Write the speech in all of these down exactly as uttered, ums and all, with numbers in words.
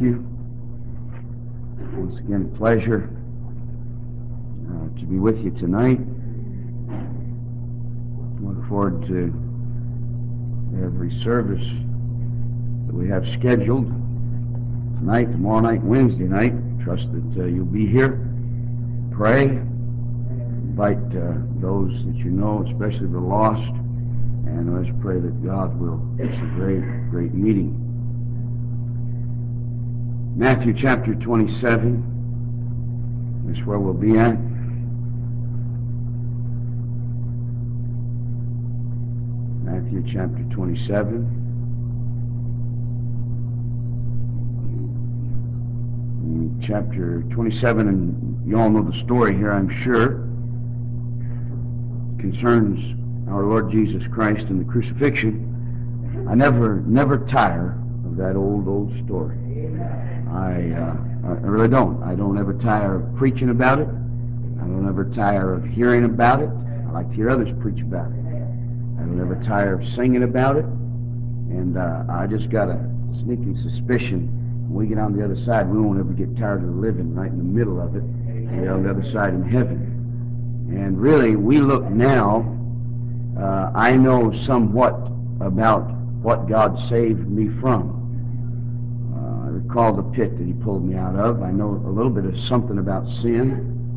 Matthew. Once again, pleasure uh, to be with you tonight. Look forward to every service that we have scheduled tonight, tomorrow night, Wednesday night. Trust that uh, you'll be here. Pray. Invite uh, those that you know, especially the lost, and let's pray that God will. It's a great, great meeting. Matthew chapter twenty-seven. That's where we'll be at. Matthew chapter twenty-seven. And chapter twenty-seven, and you all know the story here, I'm sure. It concerns our Lord Jesus Christ and the crucifixion. I never, never tire of that old, old story. I, uh, I really don't. I don't ever tire of preaching about it. I don't ever tire of hearing about it. I like to hear others preach about it. I don't ever tire of singing about it. And uh, I just got a sneaking suspicion when we get on the other side, we won't ever get tired of living right in the middle of it. We're on the other side in heaven. And really, we look now, uh, I know somewhat about what God saved me from. Recall the pit that he pulled me out of. I know a little bit of something about sin.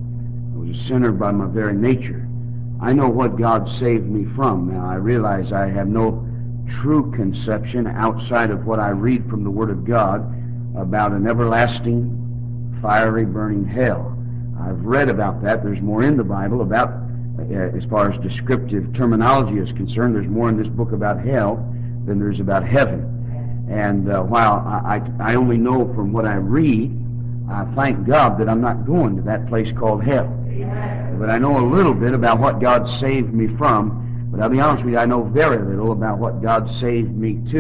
I was a sinner by my very nature. I know what God saved me from. Now, I realize I have no true conception outside of what I read from the Word of God about an everlasting, fiery, burning hell. I've read about that. There's more in the Bible about, uh, as far as descriptive terminology is concerned, there's more in this book about hell than there's about heaven. And uh, while I, I, I only know from what I read, I thank God that I'm not going to that place called hell. Amen. But I know a little bit about what God saved me from, but I'll be honest with you, I know very little about what God saved me to.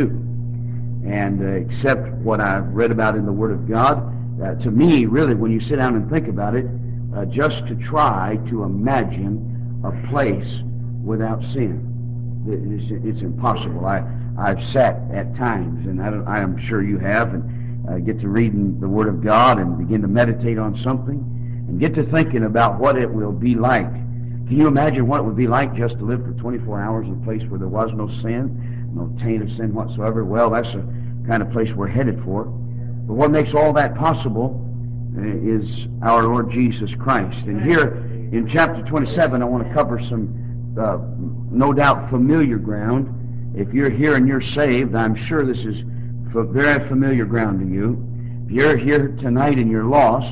And uh, except what I've read about in the Word of God, uh, to me, really, when you sit down and think about it, uh, just to try to imagine a place without sin, it's, it's impossible. I I've sat at times, and I, don't, I am sure you have, and uh, get to reading the Word of God and begin to meditate on something and get to thinking about what it will be like. Can you imagine what it would be like just to live for twenty-four hours in a place where there was no sin, no taint of sin whatsoever? Well, that's the kind of place we're headed for. But what makes all that possible uh, is our Lord Jesus Christ. And here in chapter twenty-seven, I want to cover some, uh, no doubt, familiar ground. If you're here and you're saved, I'm sure this is very familiar ground to you. If you're here tonight and you're lost,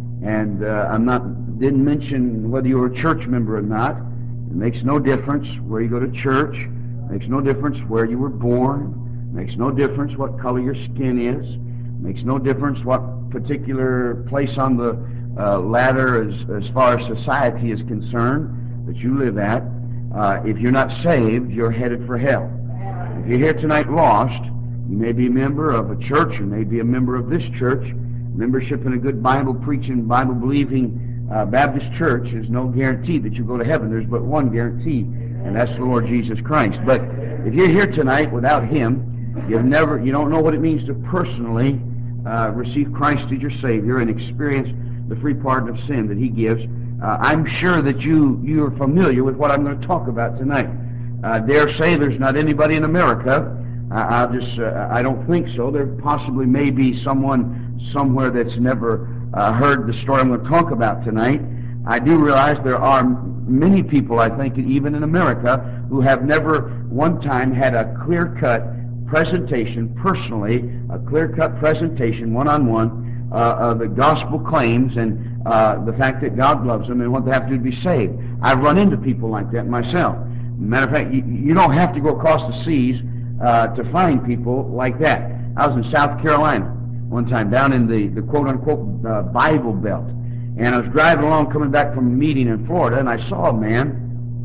and uh, I'm not didn't mention whether you're a church member or not, it makes no difference where you go to church, it makes no difference where you were born, it makes no difference what color your skin is, it makes no difference what particular place on the uh, ladder as, as far as society is concerned that you live at. Uh, if you're not saved, you're headed for hell. If you're here tonight lost, you may be a member of a church, you may be a member of this church. Membership in a good Bible-preaching, Bible-believing uh, Baptist church is no guarantee that you go to heaven. There's but one guarantee, and that's the Lord Jesus Christ. But if you're here tonight without Him, you've never, you don't know what it means to personally uh, receive Christ as your Savior and experience the free pardon of sin that He gives. Uh, I'm sure that you you are familiar with what I'm going to talk about tonight. I dare say there's not anybody in America. I, I'll just, uh, I don't think so. There possibly may be someone somewhere that's never uh, heard the story I'm going to talk about tonight. I do realize there are many people, I think, even in America, who have never one time had a clear-cut presentation, personally, a clear-cut presentation, one-on-one, uh, of the gospel claims and uh, the fact that God loves them and what they have to do to be saved. I've run into people like that myself. Matter of fact, you, you don't have to go across the seas uh, to find people like that. I was in South Carolina one time, down in the, the quote-unquote uh, Bible Belt, and I was driving along coming back from a meeting in Florida, and I saw a man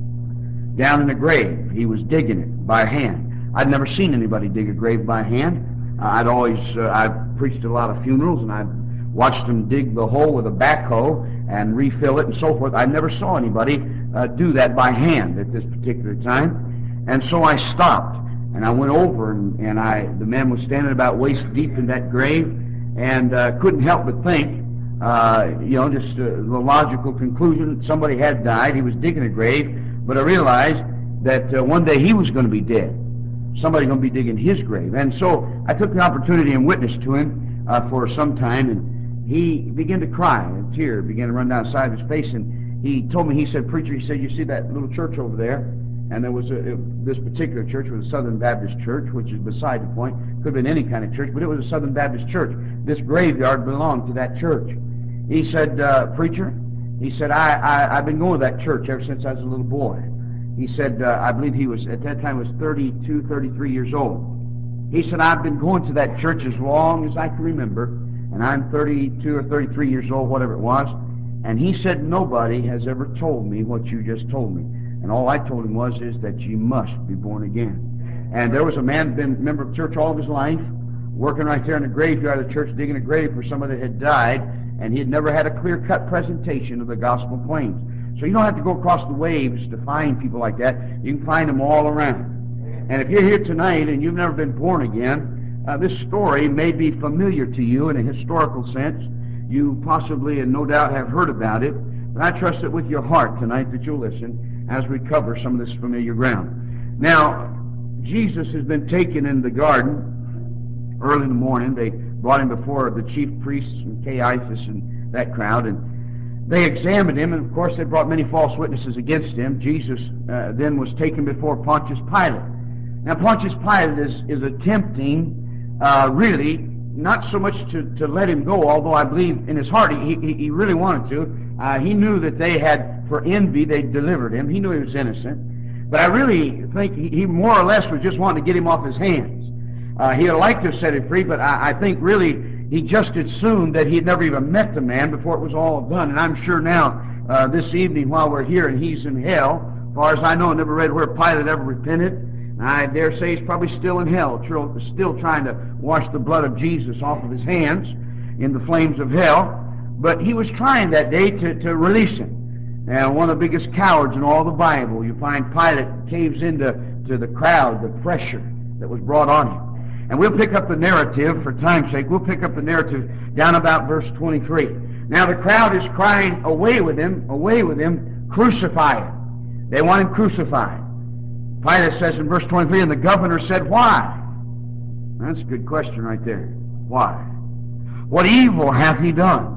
down in a grave. He was digging it by hand. I'd never seen anybody dig a grave by hand. Uh, I'd always, uh, I've preached at a lot of funerals, and I'd watched them dig the hole with a backhoe and refill it and so forth. I never saw anybody uh, do that by hand at this particular time. And so I stopped, and I went over, and, and I the man was standing about waist deep in that grave, and uh, couldn't help but think, uh, you know, just uh, the logical conclusion that somebody had died. He was digging a grave, but I realized that uh, one day he was going to be dead. Somebody's going to be digging his grave. And so I took the opportunity and witnessed to him uh, for some time, and he began to cry. A tear began to run down the side of his face, and he told me, he said, "Preacher," he said, "you see that little church over there?" And there was a, it, this particular church was a Southern Baptist church, which is beside the point. Could have been any kind of church, but it was a Southern Baptist church. This graveyard belonged to that church. He said, uh, "Preacher," he said, I, I, I've been going to that church ever since I was a little boy." He said, uh, I believe he was, at that time, was thirty-two, thirty-three years old. He said, "I've been going to that church as long as I can remember, and I'm thirty-two or thirty-three years old, whatever it was." And he said, "Nobody has ever told me what you just told me. And all I told him was, is that you must be born again." And there was a man, been a member of church all of his life, working right there in the graveyard of the church, digging a grave for somebody that had died, and he had never had a clear-cut presentation of the gospel claims. So you don't have to go across the waves to find people like that. You can find them all around. And if you're here tonight and you've never been born again, uh, this story may be familiar to you in a historical sense. You possibly and no doubt have heard about it. But I trust that with your heart tonight that you'll listen as we cover some of this familiar ground. Now, Jesus has been taken in the garden early in the morning. They brought him before the chief priests and Caiaphas and that crowd, and they examined him, and of course they brought many false witnesses against him. Jesus uh, then was taken before Pontius Pilate. Now Pontius Pilate is, is attempting, uh, really, not so much to, to let him go, although I believe in his heart he, he, he really wanted to. Uh, he knew that they had, for envy, they delivered him. He knew he was innocent. But I really think he, he more or less was just wanting to get him off his hands. Uh, he would like to have set him free, but I, I think really he just assumed that he had never even met the man before it was all done. And I'm sure now, uh, this evening while we're here and he's in hell, as far as I know, I never read where Pilate ever repented. I dare say he's probably still in hell, still trying to wash the blood of Jesus off of his hands in the flames of hell. But he was trying that day to, to release him. And one of the biggest cowards in all the Bible, you find Pilate caves into to the crowd, the pressure that was brought on him. And we'll pick up the narrative, for time's sake, we'll pick up the narrative down about verse twenty-three. Now the crowd is crying, "Away with him, away with him, crucify him." They want him crucified. Pilate says in verse twenty-three, and the governor said, "Why?" That's a good question right there. Why? What evil hath he done?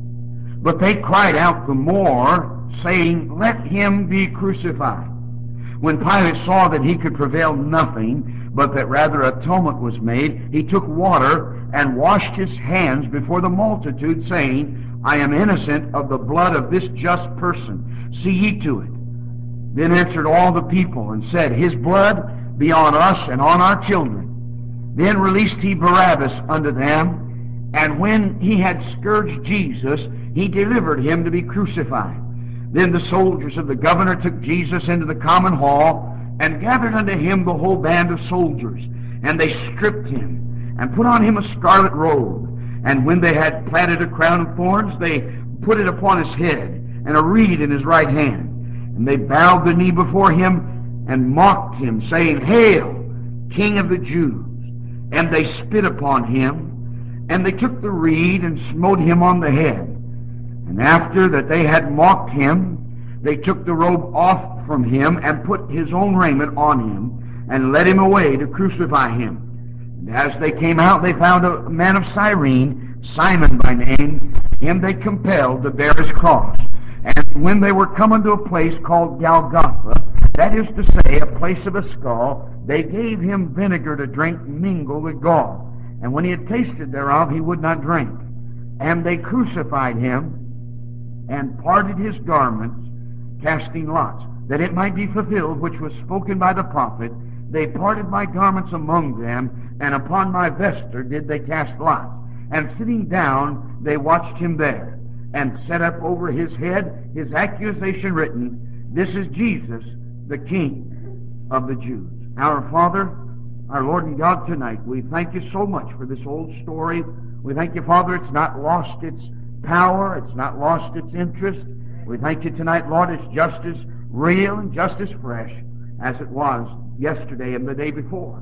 But they cried out the more, saying, "Let him be crucified." When Pilate saw that he could prevail nothing, but that rather atonement was made, he took water and washed his hands before the multitude, saying, "I am innocent of the blood of this just person. See ye to it." Then answered all the people and said, "His blood be on us and on our children." Then released he Barabbas unto them, and when he had scourged Jesus, he delivered him to be crucified. Then the soldiers of the governor took Jesus into the common hall, and gathered unto him the whole band of soldiers. And they stripped him, and put on him a scarlet robe. And when they had platted a crown of thorns, they put it upon his head, and a reed in his right hand. And they bowed the knee before him, and mocked him, saying, "Hail, King of the Jews!" And they spit upon him, and they took the reed, and smote him on the head. And after that they had mocked him, they took the robe off from him, and put his own raiment on him, and led him away to crucify him. And as they came out, they found a man of Cyrene, Simon by name. Him they compelled to bear his cross. And when they were come unto a place called Golgotha, that is to say, a place of a skull, they gave him vinegar to drink mingled with gall. And when he had tasted thereof, he would not drink. And they crucified him, and parted his garments, casting lots, that it might be fulfilled which was spoken by the prophet, "They parted my garments among them, and upon my vesture did they cast lots." And sitting down, they watched him there, and set up over his head his accusation written, "This is Jesus, the King of the Jews." Our Father, our Lord and God, tonight we thank you so much for this old story. We thank you, Father, it's not lost its power, it's not lost its interest. We thank you tonight, Lord, it's just as real and just as fresh as it was yesterday and the day before.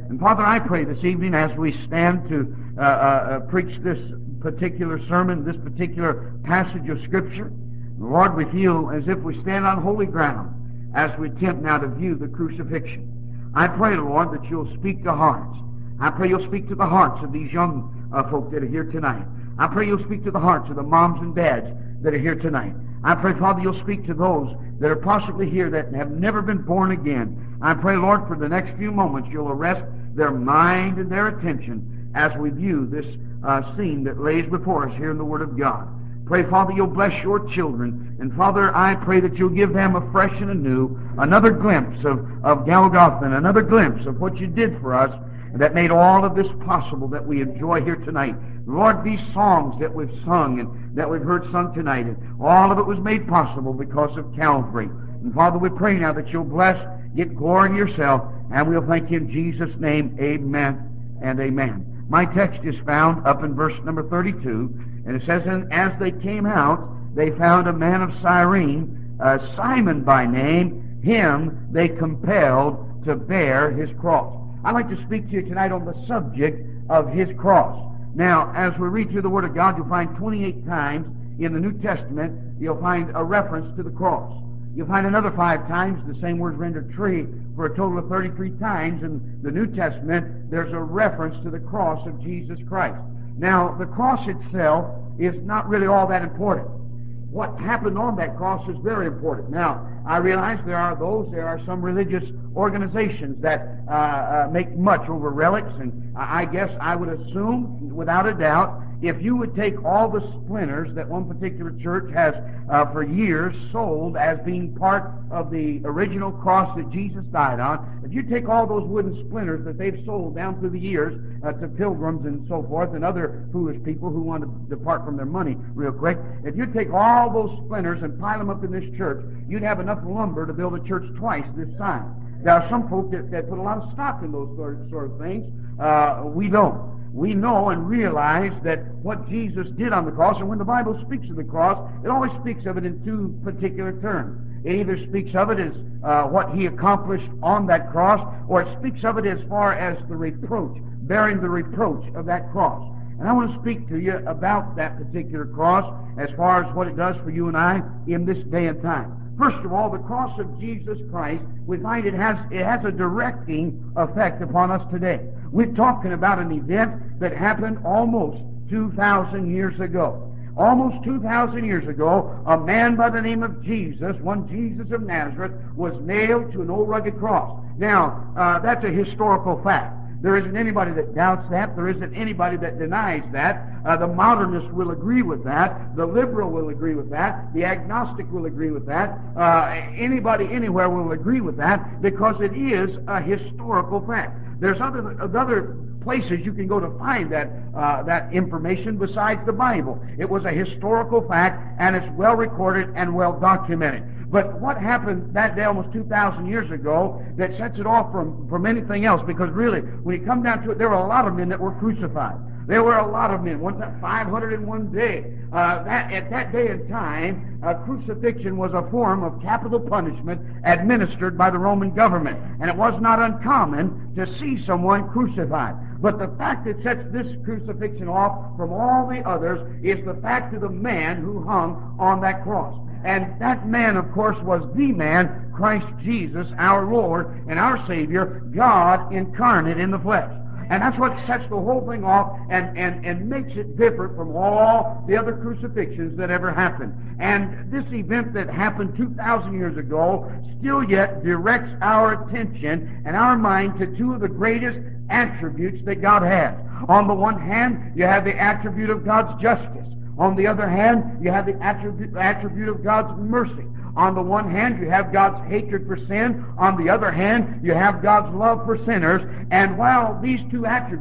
And Father, I pray this evening as we stand to uh, uh, preach this particular sermon, this particular passage of Scripture, Lord, we feel as if we stand on holy ground as we attempt now to view the crucifixion. I pray, Lord, that you'll speak to hearts. I pray you'll speak to the hearts of these young uh, folk that are here tonight. I pray you'll speak to the hearts of the moms and dads that are here tonight. I pray, Father, you'll speak to those that are possibly here that have never been born again. I pray, Lord, for the next few moments you'll arrest their mind and their attention as we view this uh, scene that lays before us here in the Word of God. Pray, Father, you'll bless your children. And, Father, I pray that you'll give them a fresh and anew, another glimpse of, of Golgotha, and another glimpse of what you did for us that made all of this possible that we enjoy here tonight. Lord, these songs that we've sung and that we've heard sung tonight, and all of it was made possible because of Calvary. And, Father, we pray now that you'll bless, get glory to yourself, and we'll thank you in Jesus' name. Amen and amen. My text is found up in verse number thirty-two, and it says, and as they came out, they found a man of Cyrene, uh, Simon by name. Him they compelled to bear his cross. I'd like to speak to you tonight on the subject of his cross. Now, as we read through the Word of God, you'll find twenty-eight times in the New Testament, you'll find a reference to the cross. You'll find another five times the same word rendered tree, for a total of thirty-three times in the New Testament, there's a reference to the cross of Jesus Christ. Now, the cross itself is not really all that important. What happened on that cross is very important. Now, I realize there are those, there are some religious organizations that uh, uh, make much over relics, and I guess I would assume, without a doubt, if you would take all the splinters that one particular church has uh, for years sold as being part of the original cross that Jesus died on, if you take all those wooden splinters that they've sold down through the years uh, to pilgrims and so forth and other foolish people who want to depart from their money real quick, if you take all those splinters and pile them up in this church, you'd have enough lumber to build a church twice this size. There are some folk that, that put a lot of stock in those sort, sort of things. Uh, we don't. We know and realize that what Jesus did on the cross, and when the Bible speaks of the cross, it always speaks of it in two particular terms. It either speaks of it as uh, what he accomplished on that cross, or it speaks of it as far as the reproach, bearing the reproach of that cross. And I want to speak to you about that particular cross as far as what it does for you and I in this day and time. First of all, the cross of Jesus Christ, we find it has, it has a directing effect upon us today. We're talking about an event that happened almost two thousand years ago. Almost two thousand years ago, a man by the name of Jesus, one Jesus of Nazareth, was nailed to an old rugged cross. Now, uh, that's a historical fact. There isn't anybody that doubts that. There isn't anybody that denies that. Uh, the modernist will agree with that. The liberal will agree with that. The agnostic will agree with that. Uh, anybody anywhere will agree with that because it is a historical fact. There's other other places you can go to find that uh, that information besides the Bible. It was a historical fact, and it's well recorded and well documented. But what happened that day almost two thousand years ago that sets it off from, from anything else? Because really, when you come down to it, there were a lot of men that were crucified. There were a lot of men. One time, five hundred in one day. Uh, that, at that day and time, uh, crucifixion was a form of capital punishment administered by the Roman government. And it was not uncommon to see someone crucified. But the fact that sets this crucifixion off from all the others is the fact of the man who hung on that cross. And that man, of course, was the man, Christ Jesus, our Lord and our Savior, God incarnate in the flesh. And that's what sets the whole thing off and, and, and makes it different from all the other crucifixions that ever happened. And this event that happened two thousand years ago still yet directs our attention and our mind to two of the greatest attributes that God has. On the one hand, you have the attribute of God's justice. On the other hand, you have the attribute, attribute of God's mercy. On the one hand, you have God's hatred for sin. On the other hand, you have God's love for sinners. And while these two attributes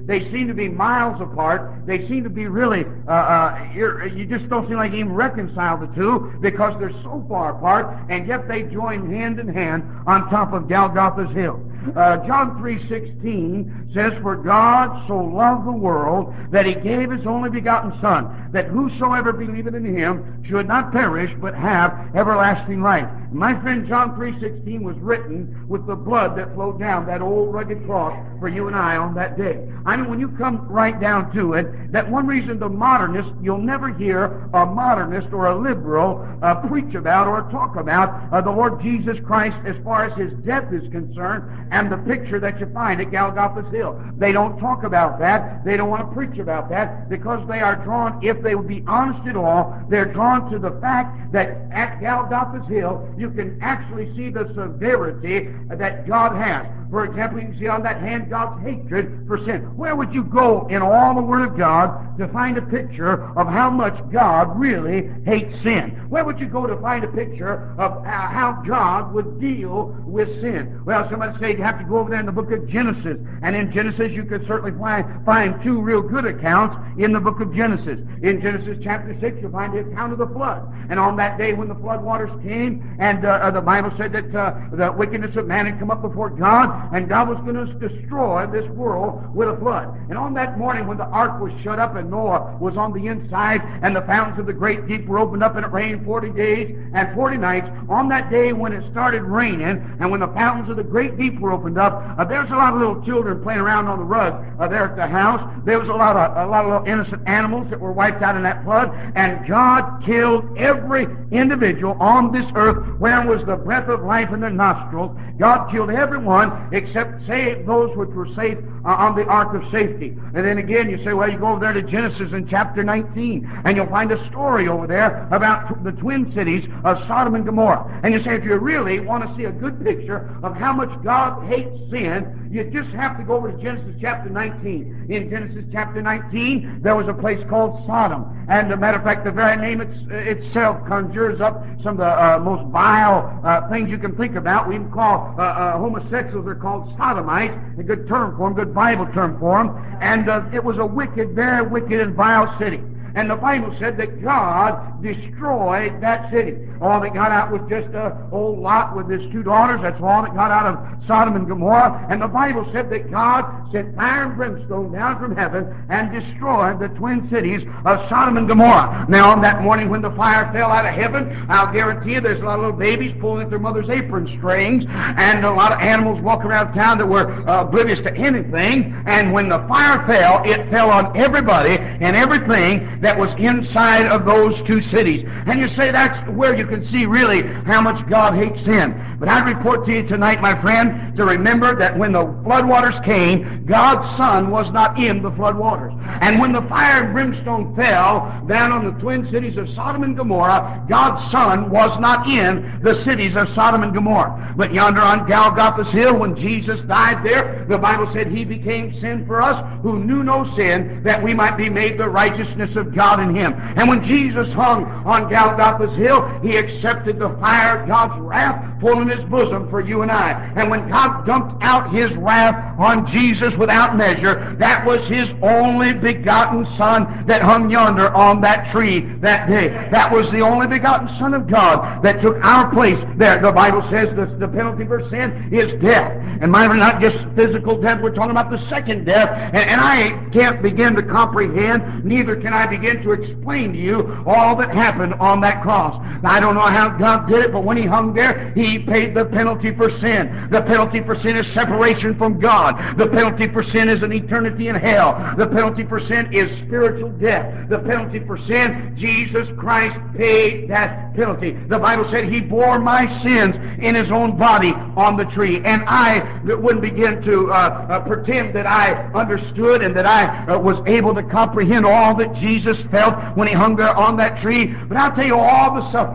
They seem to be miles apart. They seem to be really, uh, uh, you're, you just don't seem like you even reconcile the two because they're so far apart, and yet they join hand in hand on top of Golgotha's hill. Uh, John three sixteen says, "For God so loved the world that he gave his only begotten Son, that whosoever believeth in him should not perish but have everlasting life." My friend, John three sixteen was written with the blood that flowed down that old rugged cross for you and I on that day. I mean, when you come right down to it, that one reason the modernist, you'll never hear a modernist or a liberal uh, preach about or talk about uh, the Lord Jesus Christ as far as his death is concerned and the picture that you find at Golgotha's hill. They don't talk about that. They don't want to preach about that because they are drawn, if they would be honest at all, they're drawn to the fact that at Golgotha's hill you can actually see the severity that God has. For example, you can see on that hand God's hatred for sin. Where would you go in all the Word of God to find a picture of how much God really hates sin? Where would you go to find a picture of uh, how God would deal with sin? Well, somebody say you have to go over there in the book of Genesis. And in Genesis you could certainly find, find two real good accounts in the book of Genesis. In Genesis chapter six you'll find the account of the flood. And on that day when the flood waters came, and uh, the Bible said that uh, the wickedness of man had come up before God, and God was going to destroy this world with a flood. And on that morning when the ark was shut up and Noah was on the inside and the fountains of the great deep were opened up and it rained forty days and forty nights, on that day when it started raining and when the fountains of the great deep were opened up, uh, there's a lot of little children playing around on the rug uh, there at the house. There was a lot of a lot of little innocent animals that were wiped out in that flood, and God killed every individual on this earth where was the breath of life in their nostrils. God killed everyone except save those which were safe uh, on the ark of safety. And then again you say, well, you go over there to Genesis in chapter nineteen and you'll find a story over there about t- the twin cities of Sodom and Gomorrah. And you say, if you really want to see a good picture of how much God hates sin, you just have to go over to Genesis chapter nineteen. In Genesis chapter nineteen there was a place called Sodom, and as a matter of fact the very name it's, itself conjures up some of the uh, most vile uh, things you can think about. We even call uh, uh, homosexuals are called sodomites, a good term for them, good Bible term for them. And uh, it was a wicked, very wicked and vile city. And the Bible said that God destroyed that city. All that got out was just a old Lot with his two daughters. That's all that got out of Sodom and Gomorrah. And the Bible said that God sent fire and brimstone down from heaven and destroyed the twin cities of Sodom and Gomorrah. Now, on that morning when the fire fell out of heaven, I'll guarantee you there's a lot of little babies pulling at their mother's apron strings, and a lot of animals walking around town that were uh, oblivious to anything. And when the fire fell, it fell on everybody and everything that was inside of those two cities. And you say that's where you can see really how much God hates sin. But I report to you tonight, my friend, to remember that when the floodwaters came, God's Son was not in the floodwaters. And when the fire and brimstone fell down on the twin cities of Sodom and Gomorrah, God's Son was not in the cities of Sodom and Gomorrah. But yonder on Golgotha's hill, when Jesus died there, the Bible said he became sin for us who knew no sin, that we might be made the righteousness of God in him. And when Jesus hung on Golgotha's hill, he accepted the fire of God's wrath full in his bosom for you and I. And when God dumped out his wrath on Jesus without measure, that was his only begotten Son that hung yonder on that tree that day. That was the only begotten Son of God that took our place there. The Bible says that the penalty for sin is death. And mind you, not just physical death, we're talking about the second death. And, and I can't begin to comprehend, neither can I begin to explain to you all that happened on that cross. Now, I don't know how God did it, but when he hung there, he paid the penalty for sin. The penalty for sin is separation from God. The penalty for sin is an eternity in hell. The penalty for sin is spiritual death. The penalty for sin, Jesus Christ paid that penalty. The Bible said he bore my sins in his own body on the tree. And I wouldn't begin to uh, uh, pretend that I understood and that I uh, was able to comprehend all that Jesus felt when he hung there on that tree. But I'll tell you all the sufferings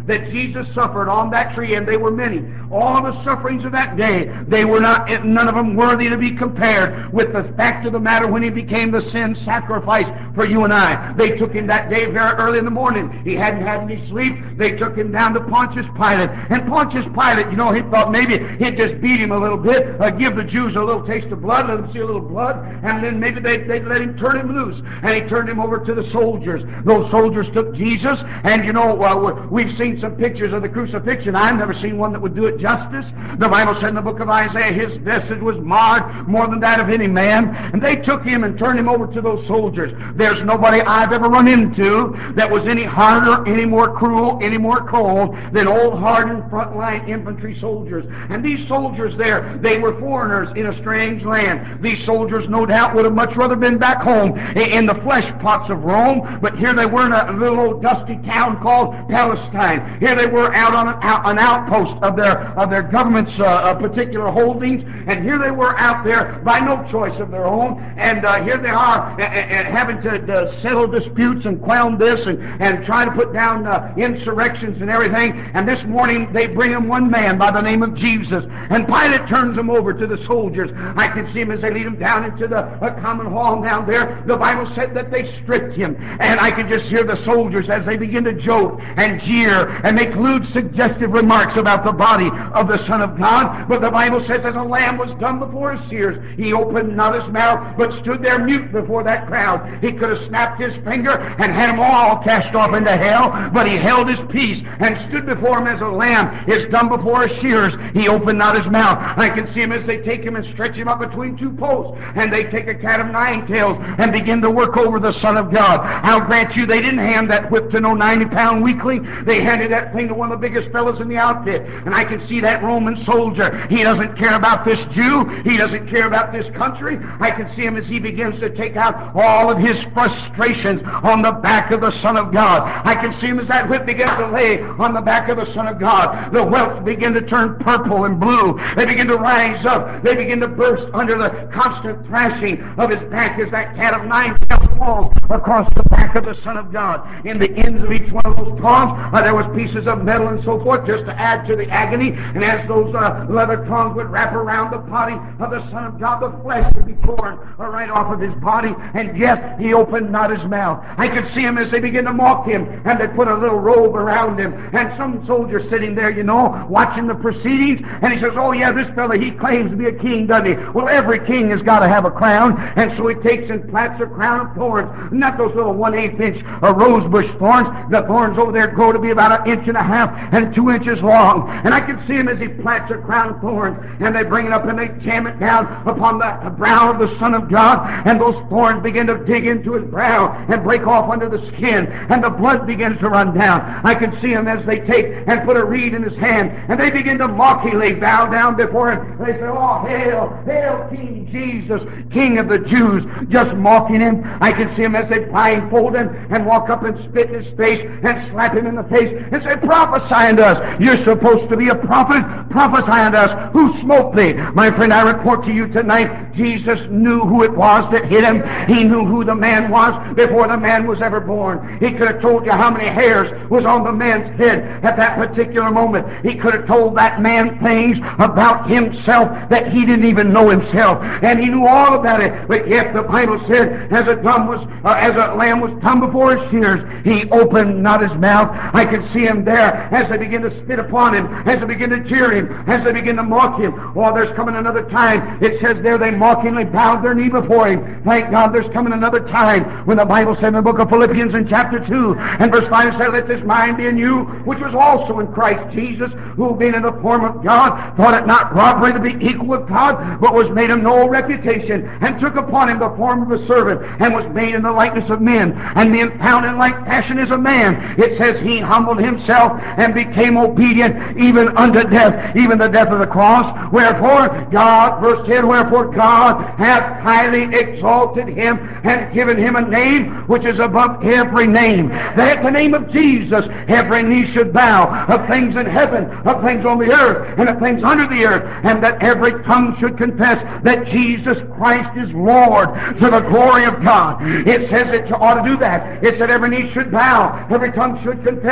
that Jesus suffered on that tree, and they were many. All the sufferings of that day, they were not, none of them worthy to be compared with the fact of the matter when he became the sin sacrifice for you and I. They took him that day very early in the morning. He hadn't had any sleep. They took him down to Pontius Pilate. And Pontius Pilate, you know, he thought maybe he'd just beat him a little bit, uh, give the Jews a little taste of blood, let them see a little blood, and then maybe they'd, they'd let him turn him loose. And he turned him over to the soldiers. Those soldiers took Jesus, and you know, uh, we've seen some pictures of the crucifixion. I've never seen one that would do it justice. The Bible said in the book of Isaiah, his vestige was marred more than that of any man. And they took him and turned him over to those soldiers. There's nobody I've ever run into that was any harder, any more cruel, any more cold than old hardened frontline infantry soldiers. And these soldiers there, they were foreigners in a strange land. These soldiers no doubt would have much rather been back home in the flesh pots of Rome, but here they were in a little old dusty town called Palestine. Here they were out on an, out, an outpost of their of their government's uh, uh, particular holdings, and here they were out there by no choice of their own, and uh, here they are uh, uh, having to uh, settle disputes and quell this and, and try to put down uh, insurrections and everything. And this morning they bring him one man by the name of Jesus, and Pilate turns him over to the soldiers. I can see him as they lead him down into the uh, common hall down there. The Bible said that they stripped him, and I can just hear the soldiers as they begin to joke and jeer and make lewd suggestive remarks about the body of the Son of God. But the Bible says, as a lamb was dumb before his shears, he opened not his mouth, but stood there mute before that crowd. He could have snapped his finger and had them all cast off into hell, but he held his peace and stood before him as a lamb is dumb before his shears. He opened not his mouth. I can see him as they take him and stretch him up between two posts, and they take a cat of nine tails and begin to work over the Son of God. I'll grant you, they didn't hand that whip to no ninety pound weakling. They handed that thing to one of the biggest fellows in the outfit. And I can see that Roman soldier. He doesn't care about this Jew. He doesn't care about this country. I can see him as he begins to take out all of his frustrations on the back of the Son of God. I can see him as that whip begins to lay on the back of the Son of God. The welts begin to turn purple and blue. They begin to rise up. They begin to burst under the constant thrashing of his back as that cat of nine tails falls across the back of the Son of God. In the ends of each one of those tongs, uh, there was pieces of metal and so forth, just to add to the agony. And as those uh, leather tongs would wrap around the body of the Son of God, the flesh would be torn uh, right off of his body, and yet he opened not his mouth. I could see him as they begin to mock him, and they put a little robe around him, and some soldier sitting there, you know, watching the proceedings, and he says, oh yeah, this fella, he claims to be a king, doesn't he? Well, every king has got to have a crown, and so he takes and plats a crown of thorns, not those little one-eighth inch uh, rosebush thorns. The thorns over there grow to be about an inch and a half and two inches long, and I can see him as he plats a crown of thorns, and they bring it up and they jam it down upon the brow of the Son of God, and those thorns begin to dig into his brow and break off under the skin, and the blood begins to run down. I can see him as they take and put a reed in his hand, and they begin to mockingly bow down before him. They say, oh, hail, hail King Jesus, King of the Jews, just mocking him. I can see him as they blindfold him and walk up and spit in his face and slap him in the face and say, prophesy unto us. You're supposed to be a prophet. Prophesy unto us. Who smote thee? My friend, I report to you tonight, Jesus knew who it was that hit him. He knew who the man was before the man was ever born. He could have told you how many hairs was on the man's head at that particular moment. He could have told that man things about himself that he didn't even know himself, and he knew all about it. But yet the Bible said, as a dumb was, uh, as a lamb was dumb before his shears, he opened not his mouth. I can see him there as they begin to spit upon him, as they begin to jeer him, as they begin to mock him. Oh, there's coming another time. It says there they mockingly bowed their knee before him. Thank God, there's coming another time when the Bible said in the book of Philippians in chapter two and verse five, it said, let this mind be in you, which was also in Christ Jesus, who being in the form of God, thought it not robbery to be equal with God, but was made of no reputation, and took upon him the form of a servant, and was made in the likeness of men, and being found in like fashion as a man. It says he humbled himself and became obedient even unto death, even the death of the cross. Wherefore God, verse ten, wherefore God hath highly exalted him and given him a name which is above every name, that at the name of Jesus every knee should bow, of things in heaven, of things on the earth, and of things under the earth, and that every tongue should confess that Jesus Christ is Lord, to the glory of God. It says it ought to do that. It said every knee should bow, every tongue should confess.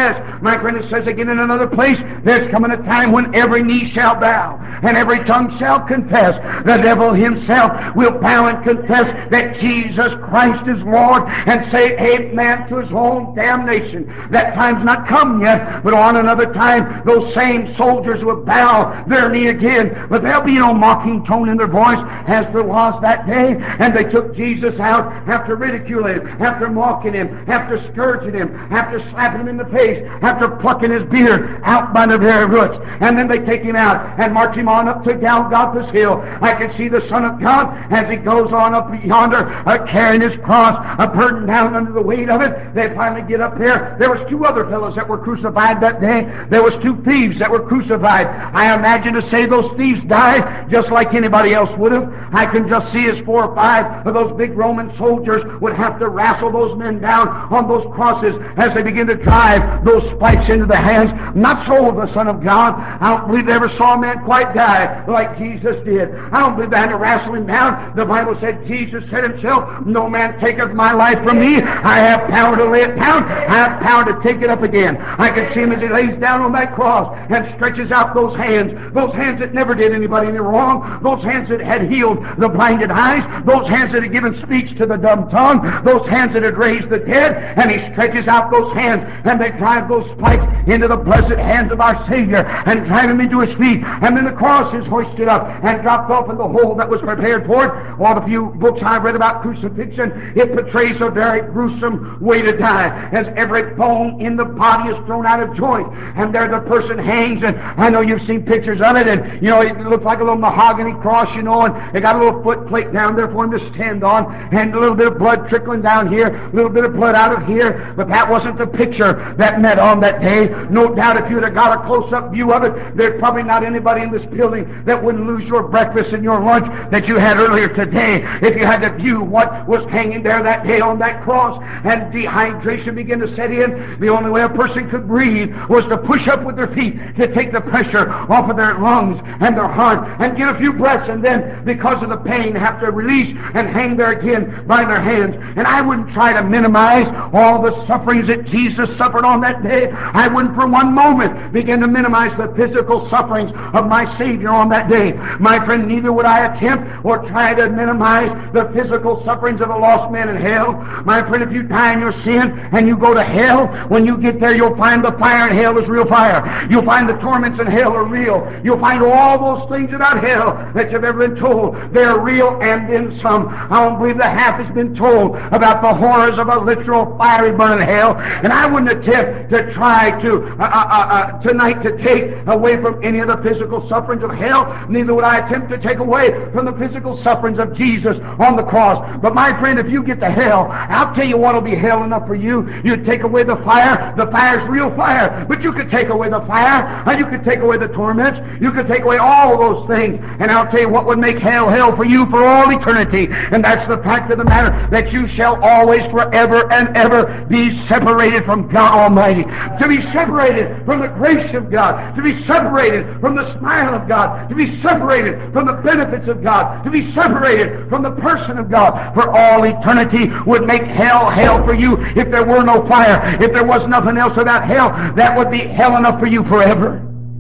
My friend, it says again in another place, there's coming a time when every knee shall bow and every tongue shall confess. The devil himself will bow and confess that Jesus Christ is Lord and say amen to his own damnation. That time's not come yet, but on another time those same soldiers will bow their knee again, but there'll be no mocking tone in their voice as there was that day. And they took Jesus out after ridiculing him, after mocking him, after scourging him, after slapping him in the face, after plucking his beard out by the very roots. And then they take him out and march him on up to Golgotha's hill. I can see the Son of God as he goes on up yonder, uh, carrying his cross, uh, burdened down under the weight of it. They finally get up there. There was two other fellows that were crucified that day. There was two thieves that were crucified. I imagine to say those thieves died just like anybody else would have. I can just see as four or five of those big Roman soldiers would have to wrestle those men down on those crosses as they begin to drive those spikes into the hands. Not so with the Son of God. I don't believe they ever saw a man quite die like Jesus did. I don't believe they had to wrestle him down. The Bible said Jesus said himself, no man taketh my life from me. I have power to lay it down. I have power to take it up again. I can see him as he lays down on that cross and stretches out those hands. Those hands that never did anybody any wrong. Those hands that had healed the blinded eyes. Those hands that had given speech to the dumb tongue. Those hands that had raised the dead. And he stretches out those hands and they drive those spikes into the blessed hands of our Savior and drive him into his feet. And then the cross is hoisted up and dropped off in the hole that was prepared for it. All the few books I read about crucifixion, it portrays a very gruesome way to die, as every bone in the body is thrown out of joint, and there the person hangs. And I know you've seen pictures of it, and you know it looks like a little mahogany cross, you know, and they got a little foot plate down there for him to stand on, and a little bit of blood trickling down here, a little bit of blood out of here. But that wasn't the picture that met on that day. No doubt if you'd have got a close-up view of it, there's probably not anybody in this building that wouldn't lose your breakfast and your lunch that you had earlier today if you had to view what was hanging there that day on that cross. And dehydration began to set in. The only way a person could breathe was to push up with their feet to take the pressure off of their lungs and their heart and get a few breaths, and then because of the pain have to release and hang there again by their hands. And I wouldn't try to minimize all the sufferings that Jesus suffered on that day. I wouldn't for one moment begin to minimize the physical sufferings of my Savior on that day. My friend, neither would I attempt or try to minimize the physical sufferings of a lost man in hell. My friend, if you die in your sin and you go to hell, when you get there you'll find the fire in hell is real fire. You'll find the torments in hell are real. You'll find all those things about hell that you've ever been told. They're real, and then some. I don't believe the half has been told about the horrors of a literal fiery burning hell. And I wouldn't attempt to try to uh, uh, uh, tonight to take away from any of the physical sufferings of hell. Neither would I attempt to take away from the physical sufferings of Jesus on the cross. But my friend, if you get to hell, I'll tell you what will be hell enough for you. You'd take away the fire. The fire's real fire. But you could take away the fire, and you could take away the torments. You could take away all those things. And I'll tell you what would make hell hell for you for all eternity. And that's the fact of the matter, that you shall always forever and ever be separated from God Almighty. To be separated from the grace of God. To be separated from the smile of God. To be separated from the benefits of God. To be separated from the person of God for all eternity would make hell hell for you. If there were no fire, if there was nothing else about hell, that would be hell enough for you forever.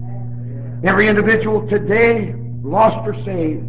Every individual today, lost or saved,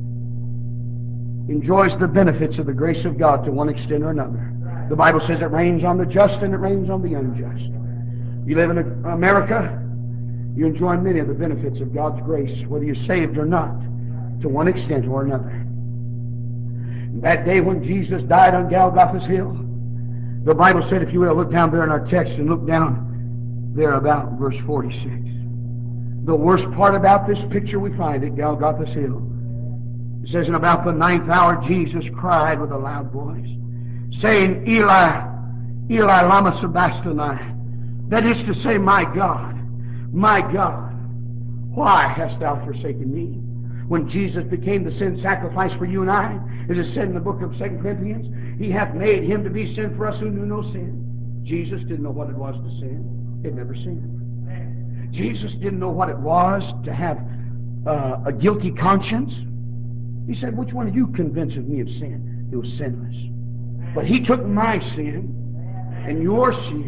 enjoys the benefits of the grace of God to one extent or another. The Bible says it rains on the just and it rains on the unjust. You live in America, you enjoy many of the benefits of God's grace, whether you're saved or not, to one extent or another. That day when Jesus died on Golgotha's hill, the Bible said, if you will, look down there in our text and look down there about verse forty-six. The worst part about this picture we find at Golgotha's hill. It says, in about the ninth hour Jesus cried with a loud voice, saying, Eli, Eli, lama sabachthani. That is to say, my God, my God, why hast thou forsaken me? When Jesus became the sin sacrifice for you and I, as it said in the book of Second Corinthians, He hath made Him to be sin for us who knew no sin. Jesus didn't know what it was to sin. He'd never sinned. Jesus didn't know what it was to have uh, a guilty conscience. He said, which one of you convinces me of sin? It was sinless. But He took my sin and your sin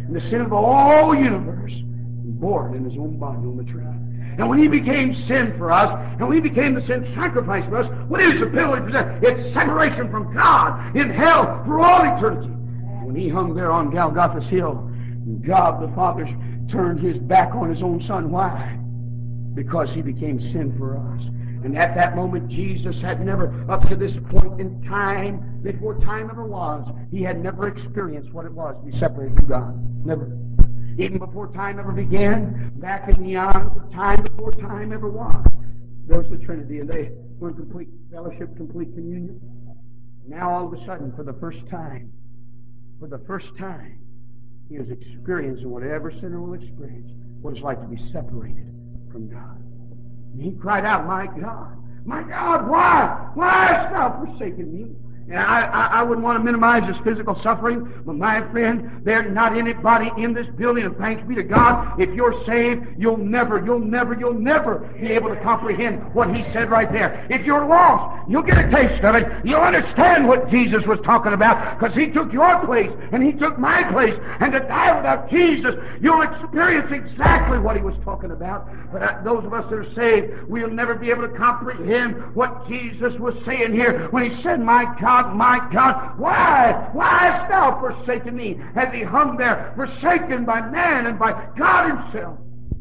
and the sin of the whole universe, and bore it in his own body on the tree. And when he became sin for us, and when he became the sin sacrifice for us, what is the penalty for that? It's separation from God in hell for all eternity. When he hung there on Golgotha's hill, God the Father turned his back on his own Son. Why? Because he became sin for us. And at that moment, Jesus had never, up to this point in time, before time ever was, he had never experienced what it was to be separated from God. Never. Even before time ever began, back in the eons of time, before time ever was, there was the Trinity, and they were in complete fellowship, complete communion. Now, all of a sudden, for the first time, for the first time, he is experiencing what every sinner will experience, what it's like to be separated from God. And he cried out, "My God, my God, why? Why hast thou forsaken me?" And I, I, I wouldn't want to minimize his physical suffering, but my friend, there's not anybody in this building, and thanks be to God, if you're saved, you'll never, you'll never, you'll never be able to comprehend what he said right there. If you're lost, you'll get a taste of it. You'll understand what Jesus was talking about, because he took your place, and he took my place, and to die without Jesus, you'll experience exactly what he was talking about. But uh, those of us that are saved, we'll never be able to comprehend what Jesus was saying here when he said, "My God, my God, why? Why hast thou forsaken me?" As he hung there, forsaken by man and by God himself.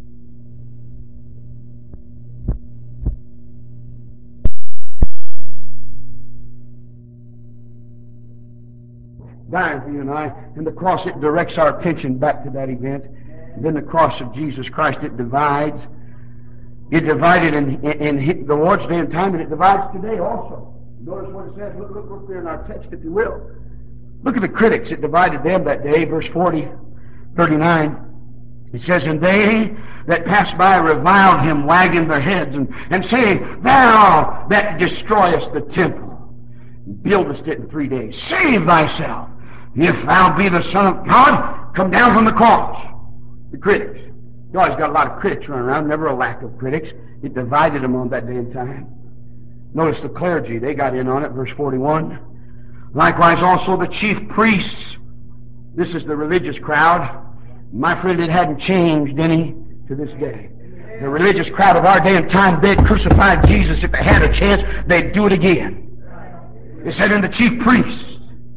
Dying for you and I. And the cross, it directs our attention back to that event. And then the cross of Jesus Christ, it divides. It divided in, in, in the Lord's day and time, and it divides today also. Notice what it says. Look, look, look there in our text, if you will. Look at the critics. It divided them that day. Verse forty, thirty-nine. It says, "And they that passed by reviled him, wagging their heads, and, and saying, Thou that destroyest the temple, buildest it in three days, save thyself. If thou be the Son of God, come down from the cross." The critics. You always got a lot of critics running around, never a lack of critics. It divided them on that day and time. Notice the clergy, they got in on it, verse forty-one. "Likewise also the chief priests." This is the religious crowd. My friend, it hadn't changed any to this day. The religious crowd of our day and time, they'd crucified Jesus. If they had a chance, they'd do it again. It said, "In the chief priests."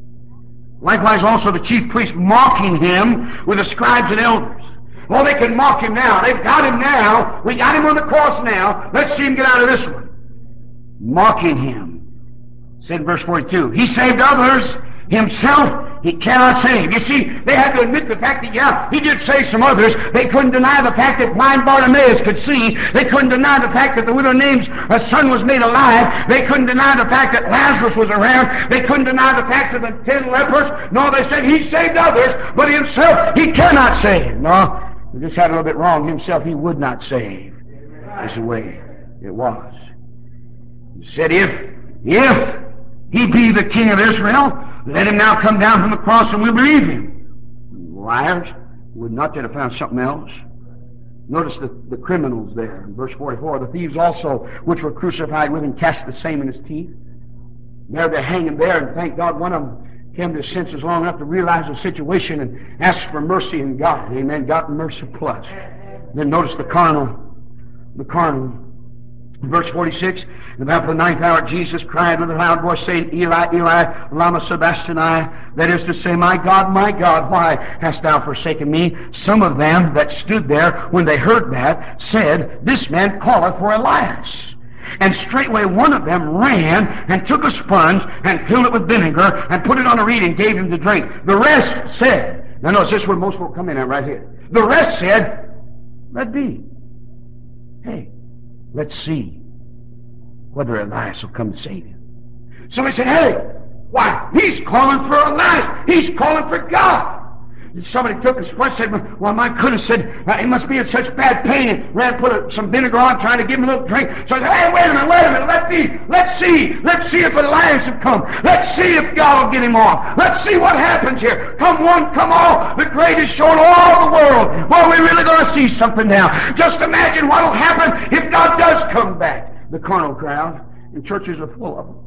Likewise also the chief priests, mocking him with the scribes and elders. Well, they can mock him now. They've got him now. We got him on the cross now. Let's see him get out of this one. Mocking him. Said in verse forty-two, "He saved others, himself he cannot save." You see, they had to admit the fact that, yeah, he did save some others. They couldn't deny the fact that blind Bartimaeus could see. They couldn't deny the fact that the widow Nain's son was made alive. They couldn't deny the fact that Lazarus was around. They couldn't deny the fact that the ten lepers. No, they said he saved others, but himself he cannot save. No, they just had a little bit wrong. Himself he would not save. That's the way it was. He said, if, if he be the King of Israel, let him now come down from the cross and we'll believe him. Liars, would not they have found something else? Notice the, the criminals there in verse forty-four. "The thieves also, which were crucified with him, cast the same in his teeth." There they're hanging there, and thank God one of them came to his senses long enough to realize the situation and ask for mercy in God. Amen. Got mercy plus. Then notice the carnal, the carnal. Verse forty-six, "And about the ninth hour Jesus cried with a loud voice, saying, Eli, Eli, lama sabachthani?" That is to say, "My God, my God, why hast thou forsaken me?" Some of them that stood there, when they heard that, said, "This man calleth for Elias." And straightway one of them ran and took a sponge and filled it with vinegar and put it on a reed and gave him to drink. The rest said, now notice this is where most will come in at right here. The rest said, "Let be. Hey, let's see whether Elias will come to save him." Somebody said, "Hey, why, he's calling for Elias. He's calling for God." And somebody took a sponge and said, "Well, my goodness," said, uh, "he must be in such bad pain," and ran and put a, some vinegar on, trying to give him a little drink. So I said, "Hey, wait a minute, wait a minute, let me, let's see, let's see if Elias will come. Let's see if God will get him off. Let's see what happens here. Come one, come all, the greatest show in all the world. Well, we're really going to see something now. Just imagine what will happen if God does come back." The carnal crowd, and churches are full of them.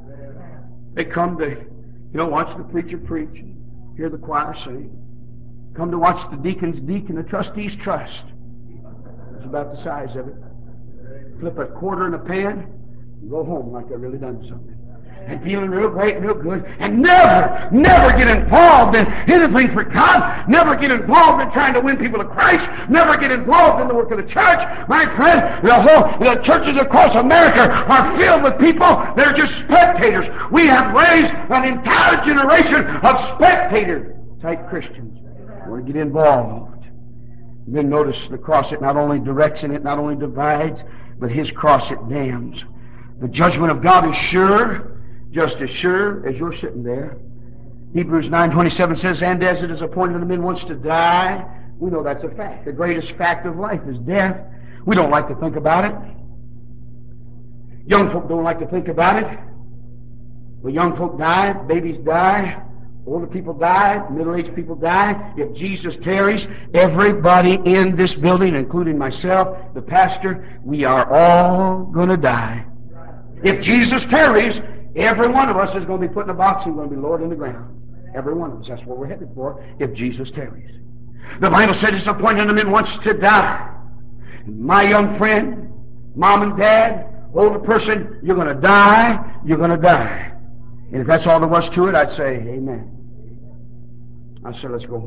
They come to, you know, watch the preacher preach, hear the choir sing. Come to watch the deacons deacon, the trustees trust. It's about the size of it. Flip a quarter in a pan and go home like I really done something. And feeling real great and real good. And never, never get involved in anything for God. Never get involved in trying to win people to Christ. Never get involved in the work of the church. My friend, the whole the churches across America are filled with people that are just spectators. We have raised an entire generation of spectator-type Christians. We want to get involved. And then notice the cross, it not only directs and it not only divides, but His cross, it damns. The judgment of God is sure, just as sure as you're sitting there. Hebrews nine twenty-seven says, and as it is appointed unto men once to die, we know that's a fact. The greatest fact of life is death. We don't like to think about it. Young folk don't like to think about it. Well, young folk die, babies die, older people die, middle-aged people die. If Jesus tarries, everybody in this building, including myself, the pastor, we are all going to die. If Jesus tarries, every one of us is going to be put in a box and going to be lowered in the ground. Every one of us. That's what we're headed for if Jesus tarries. The Bible said it's appointed unto men once to die. My young friend, mom and dad, older person, you're going to die, you're going to die. And if that's all there was to it, I'd say, amen. I said, let's go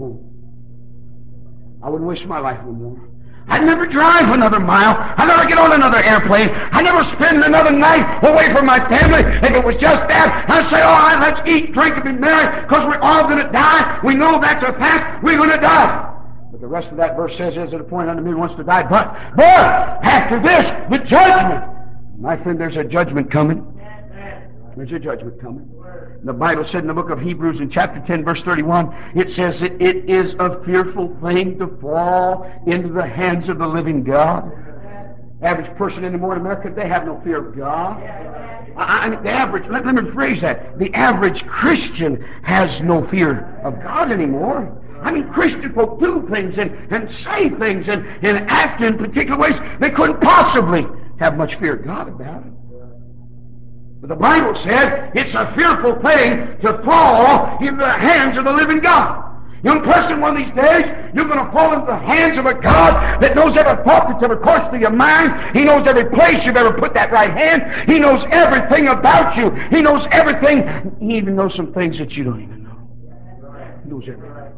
home. I wouldn't waste my life no more. I'd never drive another mile. I'd never get on another airplane. I'd never spend another night away from my family. If it was just that, I'd say, all right, let's eat, drink, and be merry, because we're all going to die. We know that's a fact. We're going to die. But the rest of that verse says, as it appointed unto men once to die. But, but, after this, the judgment. My friend, there's a judgment coming. There's a judgment coming. The Bible said in the book of Hebrews in chapter ten, verse thirty-one, it says that it is a fearful thing to fall into the hands of the living God. Average person anymore in America, they have no fear of God. I, I mean, the average, let, let me rephrase that. The average Christian has no fear of God anymore. I mean, Christian folk do things and, and say things and, and act in particular ways they couldn't possibly have much fear of God about it. But the Bible said it's a fearful thing to fall into the hands of the living God. Young person, one of these days, you're going to fall into the hands of a God that knows every thought that's ever coursed through your mind. He knows every place you've ever put that right hand. He knows everything about you. He knows everything. He even knows some things that you don't even know. He knows everything.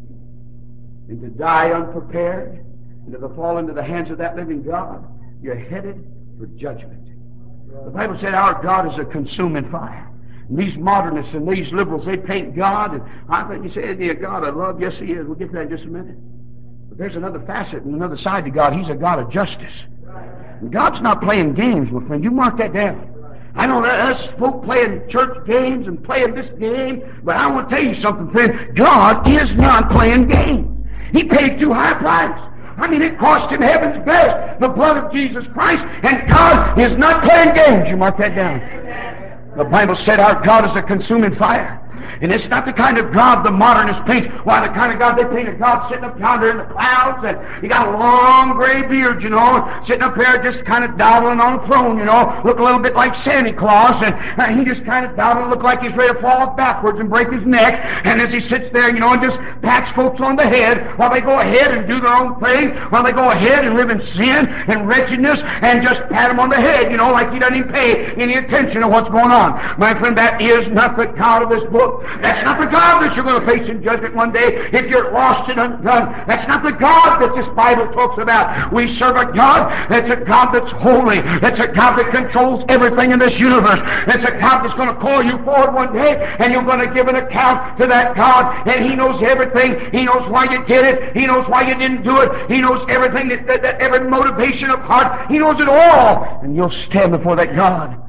And to die unprepared, and to fall into the hands of that living God, you're headed for judgment. The Bible said our God is a consuming fire. And these modernists and these liberals, they paint God, and I think you say, is he a God of love? Yes, he is. We'll get to that in just a minute. But there's another facet and another side to God. He's a God of justice. And God's not playing games, my friend. You mark that down. I know that us folk playing church games and playing this game, but I want to tell you something, friend. God is not playing games. He paid too high a price. I mean, it cost him heaven's best, the blood of Jesus Christ, and God is not playing games. You mark that down. The Bible said our God is a consuming fire. And it's not the kind of God the modernist paints. Why, the kind of God they paint a God sitting up yonder in the clouds, and he got a long gray beard, you know, sitting up there just kind of dawdling on a throne, you know, look a little bit like Santa Claus, and uh, he just kind of dawdling, look like he's ready to fall backwards and break his neck. And as he sits there, you know, and just pats folks on the head while they go ahead and do their own thing, while they go ahead and live in sin and wretchedness, and just pat them on the head, you know, like he doesn't even pay any attention to what's going on. My friend, that is not the God of this book. That's not the God that you're going to face in judgment one day if you're lost and undone. That's not the God that this Bible talks about. We serve a God that's a God that's holy. That's a God that controls everything in this universe. That's a God that's going to call you forward one day, and you're going to give an account to that God. And He knows everything. He knows why you did it. He knows why you didn't do it. He knows everything, that, that, that every motivation of heart. He knows it all. And you'll stand before that God.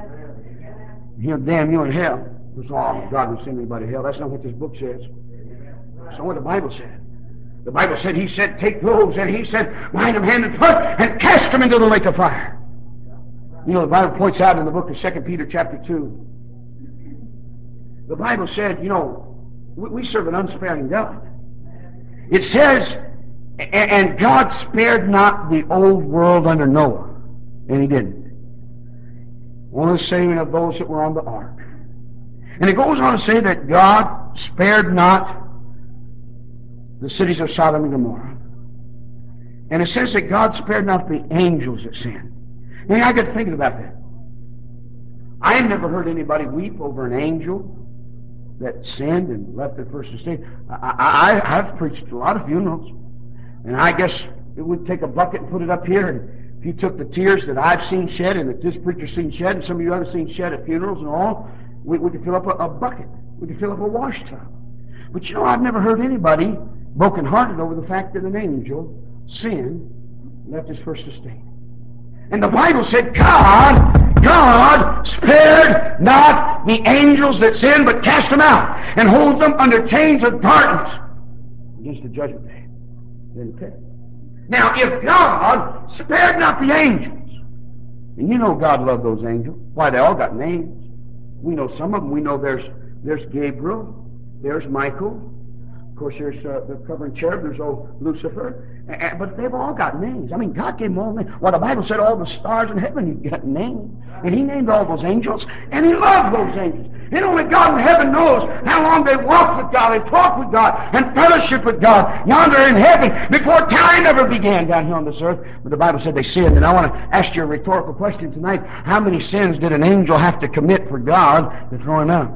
He'll damn you in hell. Oh, God won't send anybody to hell. That's not what this book says. That's not what the Bible said. The Bible said, He said, take those, and He said, bind them hand and foot, and cast them into the lake of fire. You know, the Bible points out in the book of Second Peter chapter two, the Bible said, you know, we, we serve an unsparing God. It says, and God spared not the old world under Noah, and He didn't. Only the saving of those that were on the ark. And it goes on to say that God spared not the cities of Sodom and Gomorrah. And it says that God spared not the angels that sinned. Now I got thinking about that. I have never heard anybody weep over an angel that sinned and left their first estate. I, I, I've preached a lot of funerals, and I guess it would take a bucket and put it up here, and if you took the tears that I've seen shed and that this preacher's seen shed and some of you others seen shed at funerals and all, we, we could fill up a, a bucket. We could fill up a wash tub. But you know, I've never heard anybody brokenhearted over the fact that an angel sinned and left his first estate. And the Bible said God, God spared not the angels that sinned, but cast them out and hold them under chains of darkness against the judgment day in the pit. Now, if God spared not the angels, and you know God loved those angels. Why, they all got names. We know some of them. We know there's there's Gabriel, there's Michael. Of course, there's uh, the covering cherub, there's old Lucifer. Uh, but they've all got names. I mean, God gave them all names. Well, the Bible said all the stars in heaven, He got names. And He named all those angels, and He loved those angels. And only God in heaven knows how long they walked with God, and talked with God, and fellowship with God yonder in heaven before time ever began down here on this earth. But the Bible said they sinned. And I want to ask you a rhetorical question tonight. How many sins did an angel have to commit for God to throw him out?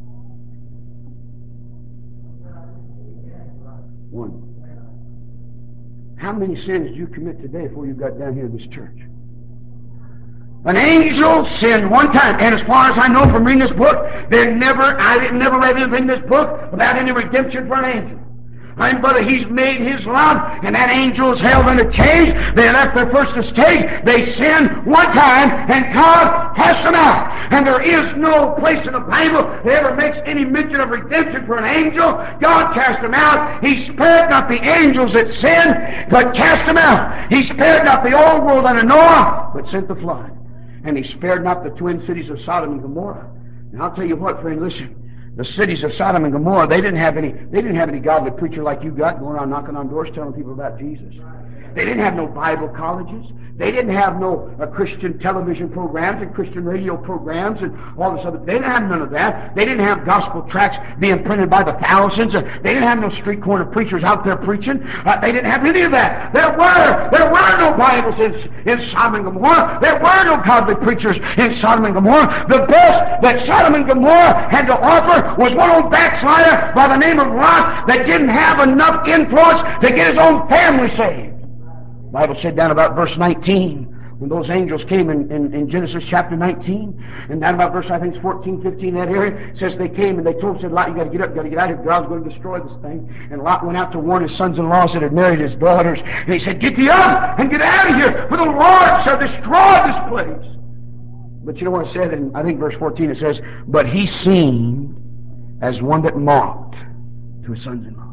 One. How many sins did you commit today before you got down here to this church? An angel sinned one time, and as far as I know from reading this book, there never, I didn't never read anything in this book about any redemption for an angel. I mean, brother, he's made his love, and that angel is held under chains. They left their first estate. They sinned one time, and God cast them out. And there is no place in the Bible that ever makes any mention of redemption for an angel. God cast them out. He spared not the angels that sinned, but cast them out. He spared not the old world under Noah, but sent the flood. And He spared not the twin cities of Sodom and Gomorrah. And I'll tell you what, friend, listen. The cities of Sodom and Gomorrah, they didn't have any, they didn't have any godly preacher like you got going around knocking on doors telling people about Jesus. They didn't have no Bible colleges. They didn't have no uh, Christian television programs and Christian radio programs and all this other. They didn't have none of that. They didn't have gospel tracts being printed by the thousands. Uh, they didn't have no street corner preachers out there preaching. Uh, they didn't have any of that. There were there were no Bibles in, in Sodom and Gomorrah. There were no godly preachers in Sodom and Gomorrah. The best that Sodom and Gomorrah had to offer was one old backslider by the name of Lot that didn't have enough influence to get his own family saved. The Bible said down about verse nineteen, when those angels came in, in, in Genesis chapter nineteen, and down about verse, I think it's fourteen, fifteen, that area, it says they came and they told him, said, Lot, you got to get up, you got to get out of here. God's going to destroy this thing. And Lot went out to warn his sons-in-laws that had married his daughters. And he said, get thee up and get out of here, for the Lord shall destroy this place. But you know what it said in, I think, verse fourteen, it says, but he seemed as one that mocked to his sons-in-law.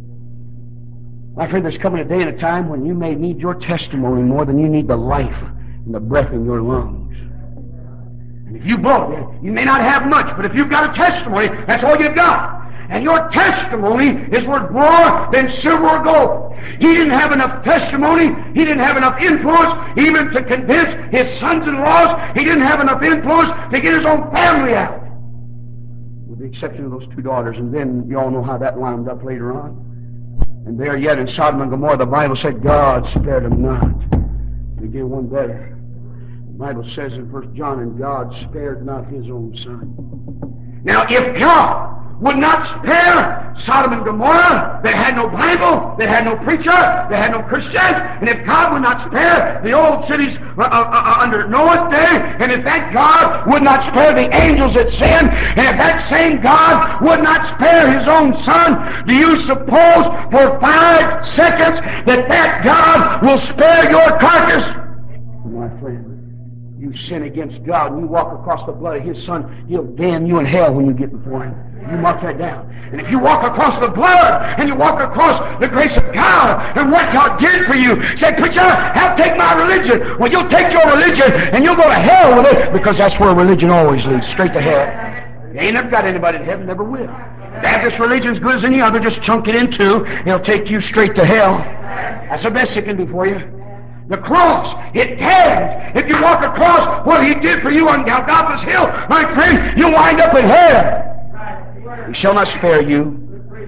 My friend, there's coming a day and a time when you may need your testimony more than you need the life and the breath in your lungs. And if you blow it, you may not have much, but if you've got a testimony, that's all you've got. And your testimony is worth more than silver or gold. He didn't have enough testimony. He didn't have enough influence even to convince his sons-in-laws. He didn't have enough influence to get his own family out. With the exception of those two daughters. And then you all know how that wound up later on. And there yet in Sodom and Gomorrah, the Bible said God spared them not. We did one better. The Bible says in First John, and God spared not His own Son. Now, if God would not spare Sodom and Gomorrah, that had no Bible, that had no preacher, that had no Christians, and if God would not spare the old cities uh, uh, uh, under Noah's day, and if that God would not spare the angels that sinned, and if that same God would not spare His own Son, do you suppose for five seconds that that God will spare your carcass? My friend, you sin against God and you walk across the blood of His Son, He'll damn you in hell when you get before Him. You mark that down. And if you walk across the blood and you walk across the grace of God and what God did for you, say, preacher, I'll take my religion. Well, you'll take your religion and you'll go to hell with it, because that's where religion always leads, straight to hell. You ain't never got anybody in heaven, never will. Baptist religion's good as any other, just chunk it in two, it'll take you straight to hell. That's the best it can do for you. The cross, it tells. If you walk across what He did for you on Golgotha's hill, my friend, you'll wind up in hell. He shall not spare you.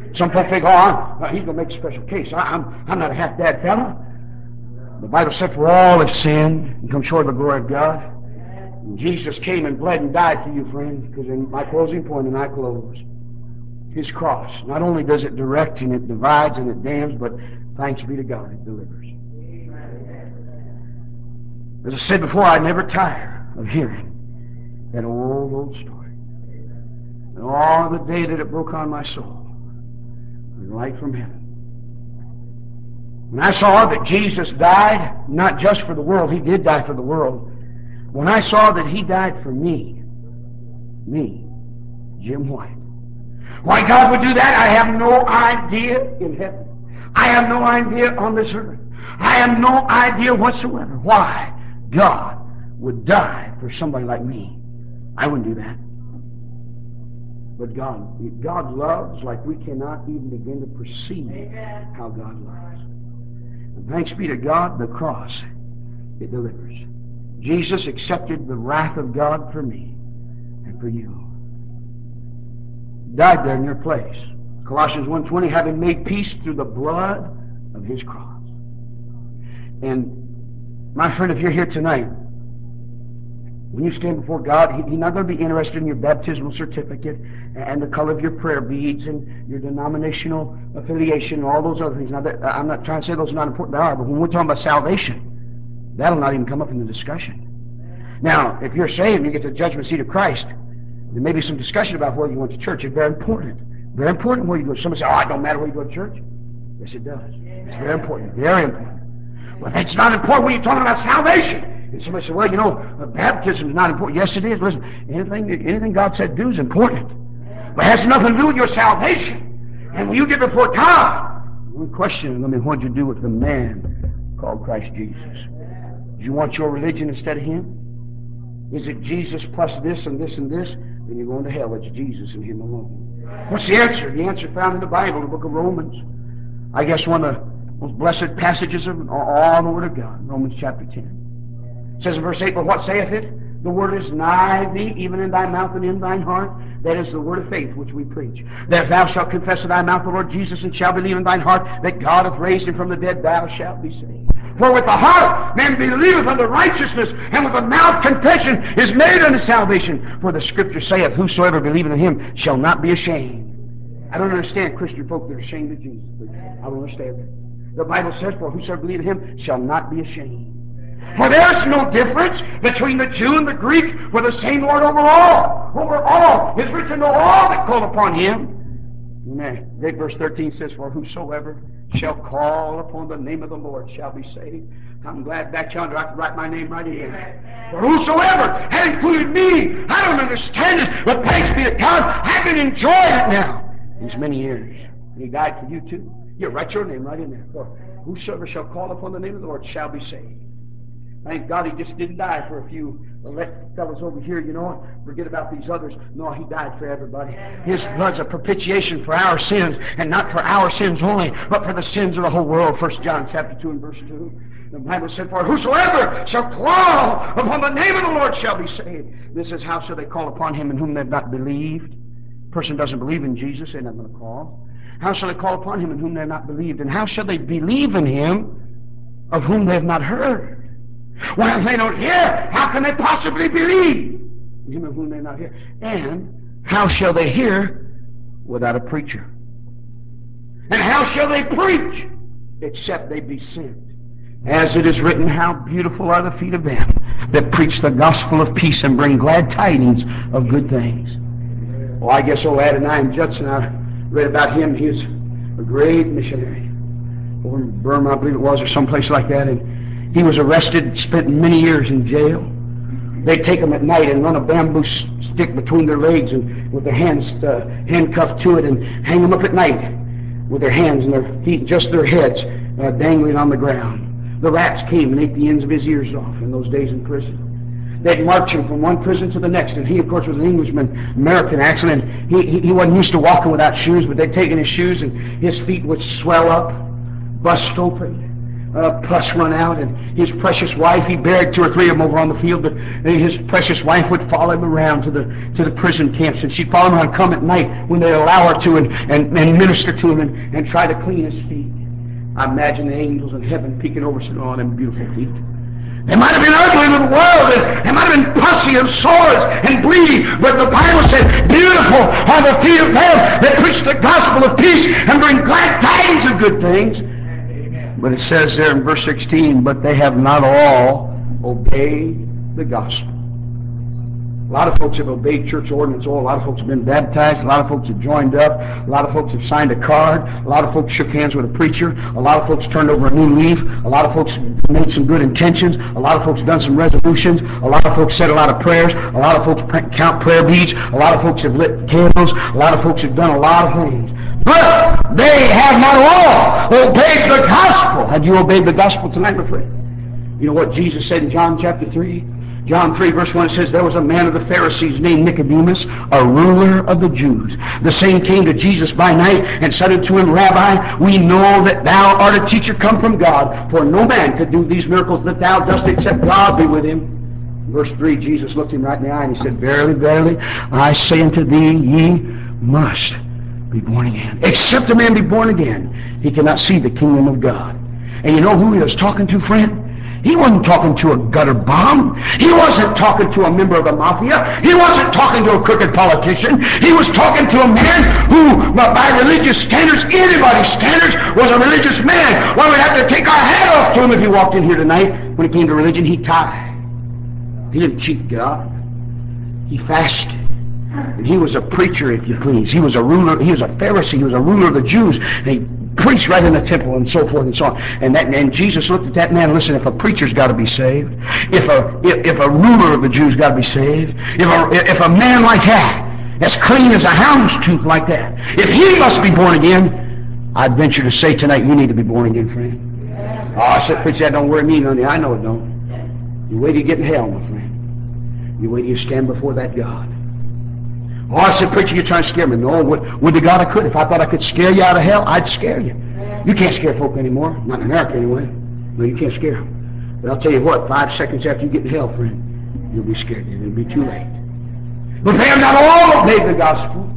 Some folk think, oh, I'm, uh, he's going to make a special case. I, I'm, I'm not a half-bad fellow. The Bible said, for all have sinned and come short of the glory of God. And Jesus came and bled and died for you, friends, because in my closing point, and I close, His cross, not only does it direct and it divides and it damns, but thanks be to God, it delivers. As I said before, I never tire of hearing that old, old story. And all the day that it broke on my soul, the light from heaven. When I saw that Jesus died, not just for the world, He did die for the world. When I saw that He died for me, me, Jim White. Why God would do that, I have no idea in heaven. I have no idea on this earth. I have no idea whatsoever why God would die for somebody like me. I wouldn't do that. But God, God loves like we cannot even begin to perceive how God loves. And thanks be to God, the cross, it delivers. Jesus accepted the wrath of God for me and for you. He died there in your place. Colossians one twenty, having made peace through the blood of His cross. And my friend, if you're here tonight, when you stand before God, He's not going to be interested in your baptismal certificate and the color of your prayer beads and your denominational affiliation and all those other things. Now, that, I'm not trying to say those are not important. They are, but when we're talking about salvation, that'll not even come up in the discussion. Now, if you're saved and you get to the judgment seat of Christ, there may be some discussion about where you went to church. It's very important. Very important where you go. Somebody say, oh, it don't matter where you go to church. Yes, it does. It's very important. Very important. But that's not important when you're talking about salvation. And somebody said, well, you know, baptism is not important. Yes, it is. Listen, anything, anything God said do is important. But it has nothing to do with your salvation. And when you get before God, we question, I mean, what did you do with the man called Christ Jesus? Do you want your religion instead of Him? Is it Jesus plus this and this and this? Then you're going to hell. It's Jesus and Him alone. What's the answer? The answer found in the Bible, the book of Romans. I guess one of the most blessed passages of all the Word of God, Romans chapter ten. It says in verse eight, but what saith it? The word is nigh thee, even in thy mouth and in thine heart. That is the word of faith which we preach. That if thou shalt confess with thy mouth the Lord Jesus, and shalt believe in thine heart that God hath raised Him from the dead, thou shalt be saved. For with the heart man believeth unto righteousness, and with the mouth confession is made unto salvation. For the Scripture saith, whosoever believeth in Him shall not be ashamed. I don't understand Christian folk that are ashamed of Jesus. I don't understand that. The Bible says, for whosoever believeth in Him shall not be ashamed. For there's no difference between the Jew and the Greek, for the same Lord over all, over all, is written to all that call upon Him. And great verse thirteen says, for whosoever shall call upon the name of the Lord shall be saved. I'm glad back yonder I can write my name right in. For whosoever had included me. I don't understand it, but thanks be to God, I can enjoy it now. These many years. And He died for you too. You write your name right in there. For whosoever shall call upon the name of the Lord shall be saved. Thank God He just didn't die for a few elect fellows over here, you know, forget about these others. No, He died for everybody. His blood's a propitiation for our sins, and not for our sins only, but for the sins of the whole world. First John chapter two and verse two. The Bible said, for whosoever shall call upon the name of the Lord shall be saved. This is how shall they call upon Him in whom they have not believed. A person doesn't believe in Jesus, they're not going to call. How shall they call upon Him in whom they have not believed? And how shall they believe in Him of whom they have not heard? Well, if they don't hear, how can they possibly believe? Him of whom they not hear. And how shall they hear without a preacher? And how shall they preach except they be sent? As it is written, how beautiful are the feet of them that preach the gospel of peace and bring glad tidings of good things. Well, I guess old Adoniram Judson, I read about him. He was a great missionary over in Burma, I believe it was, or someplace like that. And he was arrested, spent many years in jail. They'd take him at night and run a bamboo stick between their legs and with their hands uh, handcuffed to it and hang them up at night with their hands and their feet, just their heads uh, dangling on the ground. The rats came and ate the ends of his ears off in those days in prison. They'd march him from one prison to the next, and he, of course, was an Englishman, American accent, and he, he, he wasn't used to walking without shoes, but they'd taken his shoes and his feet would swell up, bust open. uh, pus run out, and his precious wife, he buried two or three of them over on the field, but his precious wife would follow him around to the to the prison camps, and she'd follow him around, come at night when they'd allow her to, and, and, and minister to him and, and try to clean his feet. I imagine the angels in heaven peeking over, saying, oh, them beautiful feet. They might have been ugly in the world, and they might have been pussy and sores and bleeding, but the Bible said, beautiful are the feet of them that preach the gospel of peace and bring glad tidings of good things. But it says there in verse sixteen, but they have not all obeyed the gospel. A lot of folks have obeyed church ordinance. Oh, a lot of folks have been baptized. A lot of folks have joined up. A lot of folks have signed a card. A lot of folks shook hands with a preacher. A lot of folks turned over a new leaf. A lot of folks made some good intentions. A lot of folks done some resolutions. A lot of folks said a lot of prayers. A lot of folks count prayer beads. A lot of folks have lit candles. A lot of folks have done a lot of things. But they have not all obeyed the gospel. Have you obeyed the gospel tonight, my friend? You know what Jesus said in John chapter three? John three, verse one, it says, there was a man of the Pharisees named Nicodemus, a ruler of the Jews. The same came to Jesus by night and said unto him, Rabbi, we know that thou art a teacher come from God, for no man could do these miracles that thou dost except God be with him. Verse three, Jesus looked him right in the eye and he said, Verily, verily, I say unto thee, ye must be born again. Except a man be born again, he cannot see the kingdom of God. And you know who he was talking to, friend? He wasn't talking to a gutter bomb. He wasn't talking to a member of the mafia. He wasn't talking to a crooked politician. He was talking to a man who, by religious standards, anybody's standards, was a religious man. Well, we'd have to take our hat off to him if he walked in here tonight. When it came to religion, he tithed. He didn't cheat God. He fasted. And he was a preacher, if you please. He was a ruler. He was a Pharisee. He was a ruler of the Jews. And he preached right in the temple and so forth and so on. And that and Jesus looked at that man. Listen, if a preacher's got to be saved, if a if, if a ruler of the Jews got to be saved, if a if a man like that, as clean as a hound's tooth like that, if he must be born again, I'd venture to say tonight you need to be born again, friend. Oh, I said, preacher, that don't worry me none. I know it don't. You wait till you get in hell, my friend. You wait till you stand before that God. Oh, I said, preacher, you're trying to scare me. No, would, would to God I could. If I thought I could scare you out of hell, I'd scare you. You can't scare folk anymore. Not in America, anyway. No, you can't scare them. But I'll tell you what, five seconds after you get in hell, friend, you'll be scared. It'll be too late. But they have not all obeyed the gospel.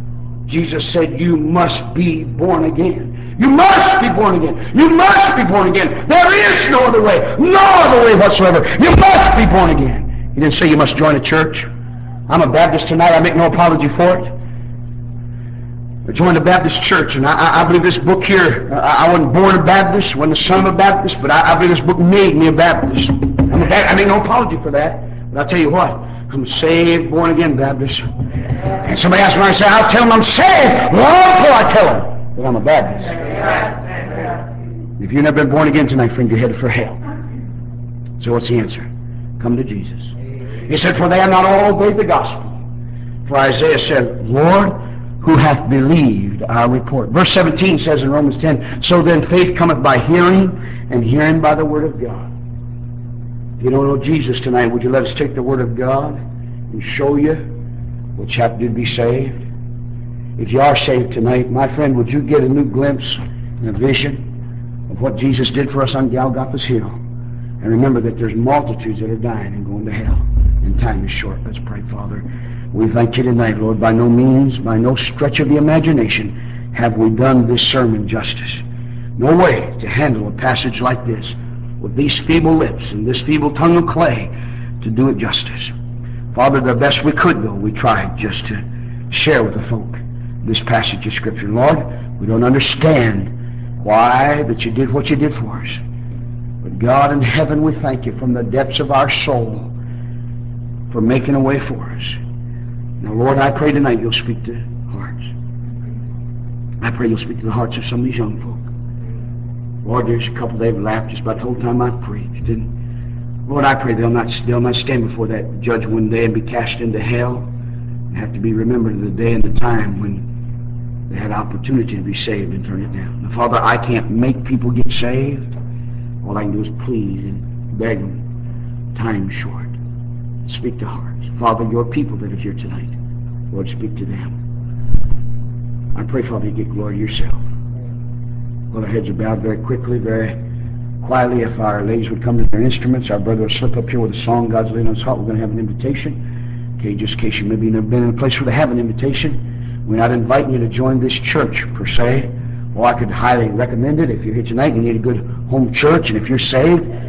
Jesus said, you must be born again. You must be born again. You must be born again. There is no other way. No other way whatsoever. You must be born again. He didn't say you must join a church. I'm a Baptist tonight. I make no apology for it. I joined a Baptist church, and I, I believe this book here, I, I wasn't born a Baptist, wasn't the son of a Baptist, but I, I believe this book made me a Baptist. I'm a Baptist. I make no apology for that. But I'll tell you what, I'm a saved, born-again Baptist. And somebody asks me, I say, I'll tell them I'm saved long before I tell them that I'm a Baptist. If you've never been born again tonight, friend, you're headed for hell. So what's the answer? Come to Jesus. He said, for they have not all obeyed the gospel. For Isaiah said, Lord, who hath believed our report? Verse seventeen says in Romans ten, so then faith cometh by hearing, and hearing by the word of God. If you don't know Jesus tonight, would you let us take the word of God and show you what you have to do to be saved? If you are saved tonight, my friend, would you get a new glimpse and a vision of what Jesus did for us on Golgotha's Hill? And remember that there's multitudes that are dying and going to hell. And time is short. Let's pray, Father. We thank you tonight, Lord. By no means, by no stretch of the imagination, have we done this sermon justice. No way to handle a passage like this with these feeble lips and this feeble tongue of clay to do it justice. Father, the best we could, though, we tried just to share with the folk this passage of Scripture. Lord, we don't understand why that you did what you did for us. But God in heaven, we thank you from the depths of our soul for making a way for us. Now, Lord, I pray tonight you'll speak to hearts. I pray you'll speak to the hearts of some of these young folk. Lord, there's a couple they've laughed just about the whole time I've preached. And Lord, I pray they'll not, they'll not stand before that judge one day and be cast into hell. They have to be remembered of the day and the time when they had opportunity to be saved and turn it down. Now, Father, I can't make people get saved. All I can do is plead and beg them. Time's short. Speak to hearts. Father, your people that are here tonight, Lord, speak to them. I pray, Father, you get glory yourself. Well, our heads are bowed very quickly, very quietly, if our ladies would come to their instruments, our brother will slip up here with a song God's laid on his heart. We're going to have an invitation. Okay, just in case you maybe never been in a place where they have an invitation. We're not inviting you to join this church per se. Well, I could highly recommend it. If you're here tonight, you need a good home church, and if you're saved,